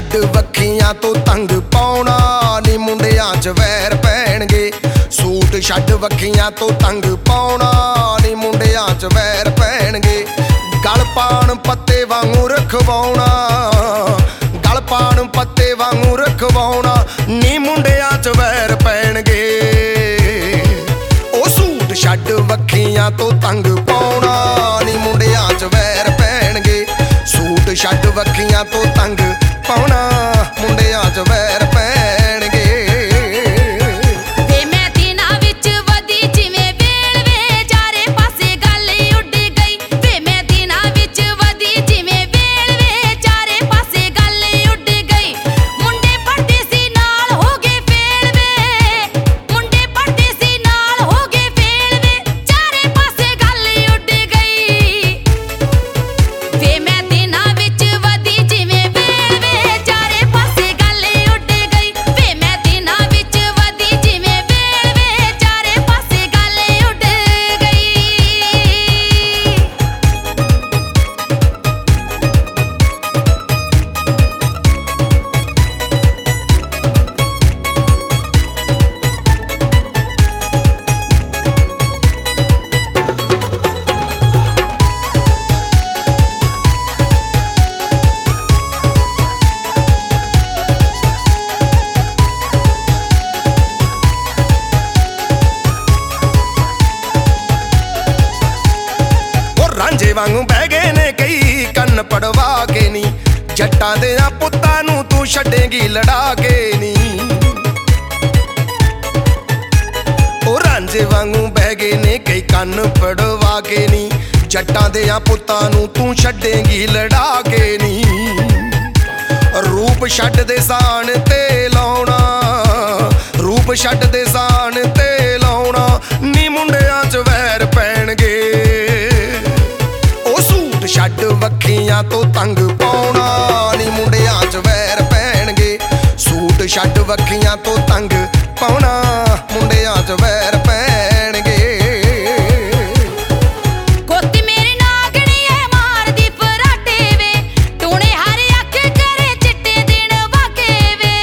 ਛੱਡ ਵੱਖੀਆਂ ਤੋਂ ਤੰਗ ਪਾਉਣਾ ਨੀ ਮੁੰਡਿਆਂ 'ਚ ਵੈਰ ਪੈਣਗੇ। ਸੂਟ ਛੱਡ ਵੱਖੀਆਂ ਤੋਂ ਤੰਗ ਪਾਉਣਾ ਨੀ ਮੁੰਡਿਆਂ 'ਚ ਵੈਰ ਪੈਣਗੇ। ਗਲ ਪਾਣ ਪੱਤੇ ਵਾਂਗੂ ਰਖਵਾਉਣਾ, ਗਲ ਪਾਣ ਪੱਤੇ ਵਾਂਗੂ ਰਖਵਾਉਣਾ ਨੀ ਮੁੰਡਿਆਂ 'ਚ ਵੈਰ ਪੈਣਗੇ। ਉਹ ਸੂਟ ਛੱਡ ਵੱਖੀਆਂ ਤੋਂ ਤੰਗ ਪਾਉਣਾ ਨੀ ਮੁੰਡਿਆਂ 'ਚ ਵੈਰ ਪੈਣਗੇ। ਸੂਟ ਛੱਡ ਵੱਖੀਆਂ ਤੋਂ ਤੰਗ ਪਾਉਣਾ ਮੁੰਡਿਆਂ 'ਚ ਵੈਰ ਪੈਣਗੇ। ਵੇ ਮੈਂ ਦਿਨਾਂ ਵਿੱਚ ਵਧੀ ਜਿਵੇਂ ਵੇਲ ਵੇ, ਚਾਰੇ ਪਾਸੇ ਗੱਲ ਉੱਡ ਗਈ। ਵੇ ਮੈਂ ਦਿਨਾਂ ਵਿੱਚ ਵਧੀ ਜਿਵੇਂ ਵੇਲ ਵੇ, ਚਾਰੇ ਪਾਸੇ ਗੱਲ ਉੱਡ ਗਈ। ਮੁੰਡੇ ਪੜ੍ਹਦੇ ਸੀ ਨਾਲ ਹੋ ਗਏ ਫੇਲ ਵੇ, ਮੁੰਡੇ ਪੜ੍ਹਦੇ ਸੀ ਨਾਲ ਹੋ ਗਏ ਫੇਲ ਵੇ, ਚਾਰੇ ਪਾਸੇ ਗੱਲ ਉੱਡ ਗਈ। ਵੇ ਮੈਂ ਦਿਨਾਂ ਵਿੱਚ ਵਧੀ ਜਿਵੇਂ ਵੇਲ ਵੇ, ਚਾਰੇ ਪਾਸੇ ਗੱਲ ਉੱਡ ਗਈ। ਵੇ ਮੈਂ ਦਿਨਾਂ ਵਿੱਚ ਵਧੀ ਜਿਵੇਂ ਵੇਲ ਵੇ, ਚਾਰੇ ਪਾਸੇ ਗੱਲ ਉੱਡ ਗਈ। ਰਾਂਝੇ ਵਾਂਗੂ ਬਹਿ ਗਏ ਨੇ ਕਈ ਕੰਨ ਪੜਵਾ ਕੇ ਨੀ, ਜੱਟਾਂ ਦੇ ਆ ਪੁੱਤਾਂ ਨੂੰ ਤੂੰ ਛੱਡੇਂਗੀ ਲੜਾ ਕੇ ਨੀ। ਉਹ ਰਾਂਝੇ ਵਾਂਗੂ ਬਹਿ ਗਏ ਨੇ ਕਈ ਕੰਨ ਪੜਵਾ ਕੇ ਨੀ, ਜੱਟਾਂ ਦੇ ਆ ਪੁੱਤਾਂ ਨੂੰ ਤੂੰ ਛੱਡੇਂਗੀ ਲੜਾ ਕੇ ਨੀ। ਰੂਪ ਛੱਡ ਦੇ ਸਾਨ ਤੇ ਲਾਉਣਾ, ਰੂਪ ਛੱਡ ਦੇ ਸਾਨ ਤੇ ਲਾਉਣਾ ਨੀ ਮੁੰਡਿਆਂ 'ਚ ਵੈਰ ਪੈਣਗੇ। ਛੱਡ ਵੱਖੀਆਂ ਤੋਂ ਤੰਗ ਪਾਉਣਾ ਨੀ ਮੁੰਡਿਆਂ 'ਚ ਵੈਰ ਪੈਣਗੇ। ਸੂਟ ਛੱਡ ਵੱਖੀਆਂ ਤੋਂ ਤੰਗ ਪਾਉਣਾ ਮੁੰਡਿਆਂ 'ਚ ਵੈਰ ਪੈਣਗੇ। ਗੋਤੀ ਮੇਰੀ ਨਾਗਣੀ ਐ ਮਾਰਦੀ ਫਰਾਟੇ ਵੇ, ਟੂਣੇ ਹਰ ਅੱਖ ਕਰੇ ਚਿੱਟੇ ਦਿਨ ਵਾਕੇ ਵੇ।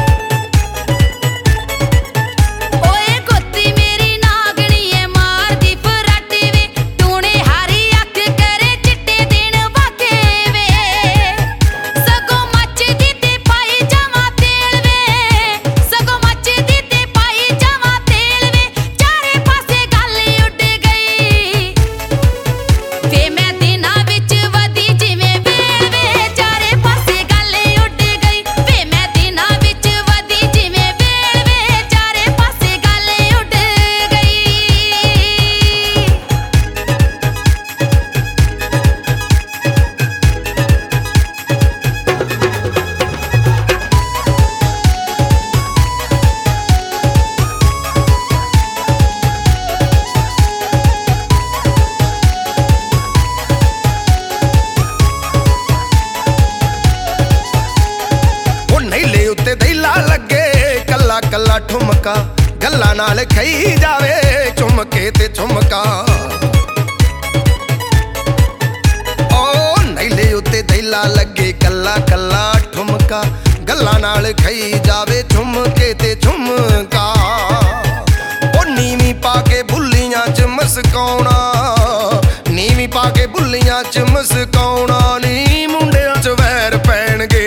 ਓਏ ਗੋਤੀ ਮੇਰੀ ਨਾਗਣੀ ਐ ਮਾਰਦੀ ਫਰਾਟੇ ਵੇ, ਟੂਣੇ ਹਰ ਅੱਖ ਕਰੇ ਚਿੱਟੇ ਦਿਨ ਵਾਕੇ ਵੇ। ਸਗੋਂ ਮੱਚਦੀ ਤੇ ਪਾਈ ਜਾਵਾਂ ਤੇਲ ਵੇ, ਸਗੋਂ ਮੱਚਦੀ ਤੇ ਪਾਈ ਜਾਵਾਂ ਤੇਲ ਵੇ, ਚਾਰੇ ਪਾਸੇ ਗੱਲ ਉੱਡ ਗਈ। ਵੇ ਮੈਂ ਦਿਨਾਂ ਵਿੱਚ ਵਧੀ ਜਿਵੇਂ ਵੇਲ ਵੇ, ਚਾਰੇ ਪਾਸੇ ਗੱਲ ਉੱਡ ਗਈ। ਵੇ ਮੈਂ ਦਿਨਾਂ ਵਿੱਚ ਵਧੀ ਜਿਵੇਂ ਵੇਲ ਵੇ, ਚਾਰੇ ਪਾਸੇ ਗੱਲ ਉੱਡ ਗਈ। ਉਹ ਨਹੀਂਲੇ ਉੱਤੇ ਦੈਲਾ ਲੱਗੇ ਕੱਲਾ ਕੱਲਾ ਠੁਮਕਾ, ਗੱਲਾਂ ਨਾਲ ਖਈ ਜਾਵੇ ਝੁਮਕੇ ਤੇ ਝੁਮਕਾ। ਉਹ ਨਹੀਂਲੇ ਉੱਤੇ ਦੈਲਾ ਲੱਗੇ ਕੱਲਾ ਕੱਲਾ ਠੁਮਕਾ, ਗੱਲਾਂ ਨਾਲ ਖਈ ਜਾਵੇ ਝੁਮਕੇ ਤੇ ਝੁਮਕਾ। ਉਹ ਨੀਵੀਂ ਪਾ ਕੇ ਬੁੱਲੀਆਂ 'ਚ ਮਸਕਾਉਣਾ, ਨੀਵੀਂ ਪਾ ਕੇ ਬੁੱਲੀਆਂ 'ਚ ਮਸਕਾਉਣਾ ਨੀ ਮੁੰਡਿਆਂ 'ਚ ਵੈਰ ਪੈਣਗੇ।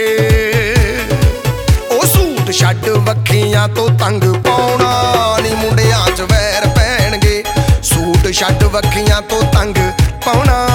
ਉਹ ਸੂਟ ਛੱਡ ਵੱਖੀਆਂ ਤੋਂ ਤੰਗ ਪਾਉਣਾ ਨੀ ਮੁੰਡਿਆਂ 'ਚ ਵੈਰ ਪੈਣਗੇ। ਸੂਟ ਛੱਡ ਵੱਖੀਆਂ ਤੋਂ ਤੰਗ ਪਾਉਣਾ